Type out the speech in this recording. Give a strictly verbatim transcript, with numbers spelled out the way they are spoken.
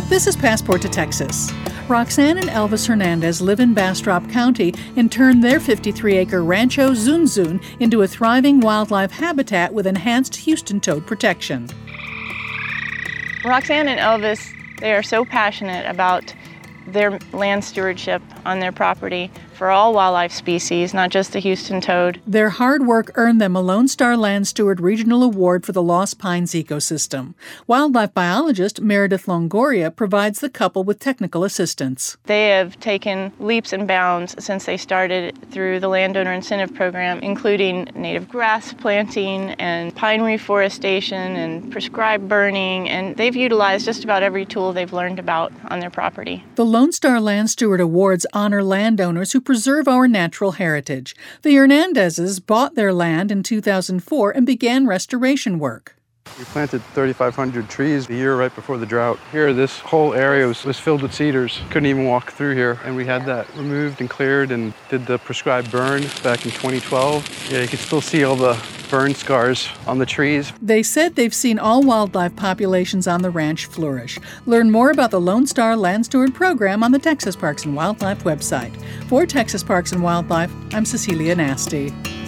This is Passport to Texas. Roxanne and Elvis Hernandez live in Bastrop County and turned their fifty-three acre Rancho Zunzun into a thriving wildlife habitat with enhanced Houston toad protection. Roxanne and Elvis, they are so passionate about their land stewardship on their property for all wildlife species, not just the Houston toad. Their hard work earned them a Lone Star Land Steward Regional Award for the Lost Pines ecosystem. Wildlife biologist Meredith Longoria provides the couple with technical assistance. They have taken leaps and bounds since they started through the Landowner Incentive Program, including native grass planting and pine reforestation and prescribed burning, and they've utilized just about every tool they've learned about on their property. The Lone Star Land Steward Awards honor landowners who preserve our natural heritage. The Hernandezes bought their land in two thousand four and began restoration work. We planted thirty-five hundred trees the year right before the drought. Here, this whole area was, was filled with cedars. Couldn't even walk through here. And we had that removed and cleared and did the prescribed burn back in twenty twelve. Yeah, you can still see all the burn scars on the trees. They said they've seen all wildlife populations on the ranch flourish. Learn more about the Lone Star Land Steward program on the Texas Parks and Wildlife website. For Texas Parks and Wildlife, I'm Cecilia Nasty.